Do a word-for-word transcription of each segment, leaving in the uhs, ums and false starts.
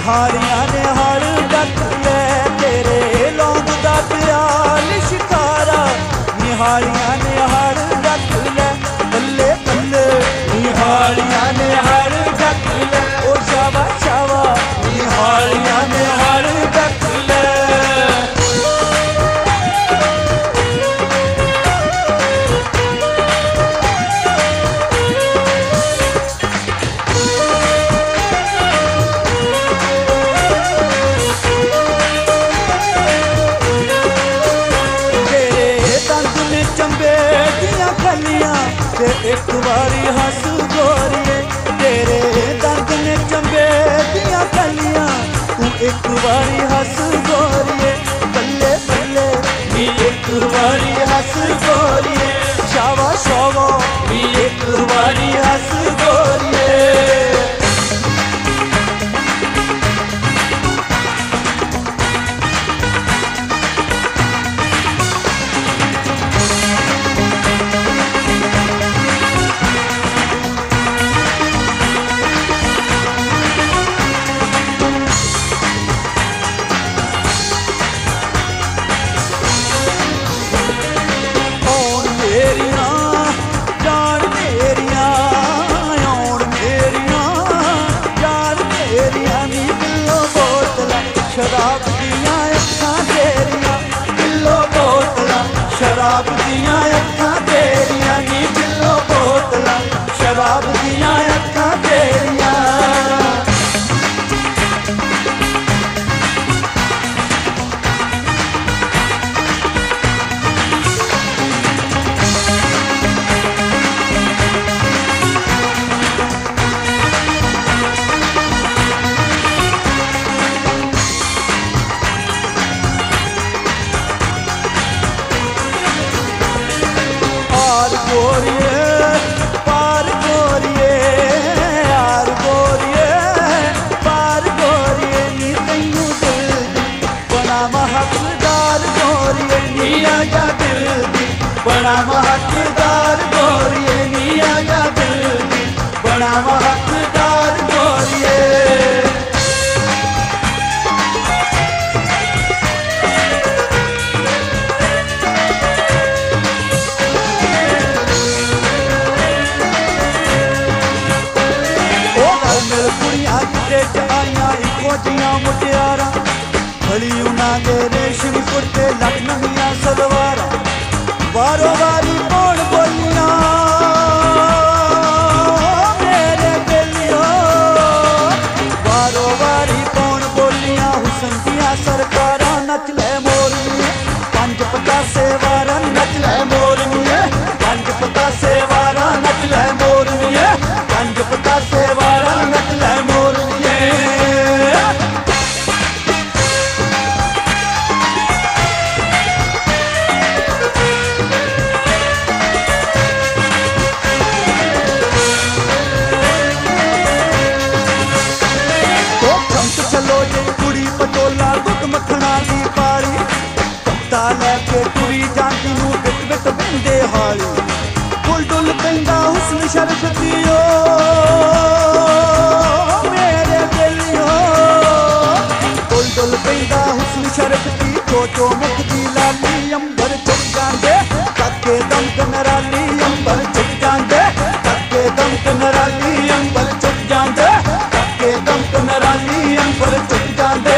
निहारियां ने her duck ले तेरे लौंग दा प्याल शिकारा निहारियां ने हर डक ले बल्ले बल्ले निहारियां ने हर डक ले ओ शावा शावा निहारियां ने हर डक ले ते एक बारी हंस गोरिए तेरे दर्द ने चंबे दिया कलियां तू एक बारी हंस गोरिए बल्ले बल्ले भी एक बारी हंस गोरिए शावा शावा भी एक बारी हंस गोरिए शराब दिया अखां तेरिया किलो बोतला शराब दिया अखां तेरिया नी किलो बोतला शराब दिया अखां तेरिया गोरिए पार गोरिए यार गोरिए पार गोरिए नी तैनू दिल दी बड़ा हकदार गोरिए नी आजा दिल दी बड़ा हकदार गोरिए नी आजा दिल दी बड़ा हकदार गोरिए आइया इको जिया मुटियारा भली उन्होंने रेशमी कुर्ते लखनविया सलवारा वारो वारी कौन बोलिया मेरे बेलियो वारो वारी कौन बोलिया हुसन दिया सरकारा नच ले मोरनी पंज पचासे वारा नच ले मोरनी पंज पचासे वारा नच ले मोरनी पंज पचासे वारा नच ले मोरनी पटोला दुध मखना दी पारी पत्ता लैके टुरी जाती नू बिट बिट बंदे हाली डुल डुल पैंदा हुस्न शर्फ दियो मेरे दिलियो डुल डुल पैंदा हुस्न शर्फ दी चो चो मुख दी लाली अंबर चुक जांदे तके दम कनराली अंबर चुक जांदे तके दम कनराली अंबर चुक जांदे तके दम कनराली अंबर चुक जांदे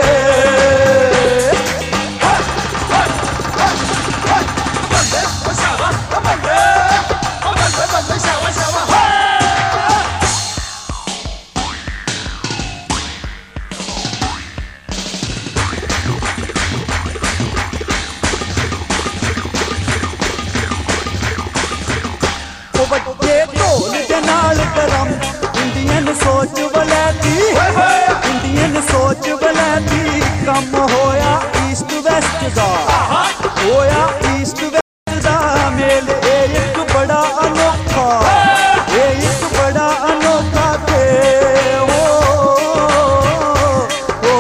इंडियन सोच बलैती इंडियन सोच बलैती कम होया ईस्ट वेस्ट दा होया ईस्ट वेस्ट दा मेल एक बड़ा अनोखा एक बड़ा अनोखा थे ओ, ओ,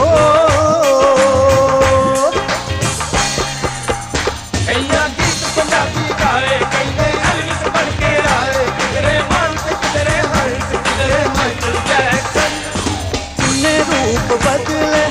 कईया गीत पंजाबी गाए कईने एल्विस बन के आए किधरे मार्स किधरे हर्ष किधरे माइकल जैक्सन रूप बदले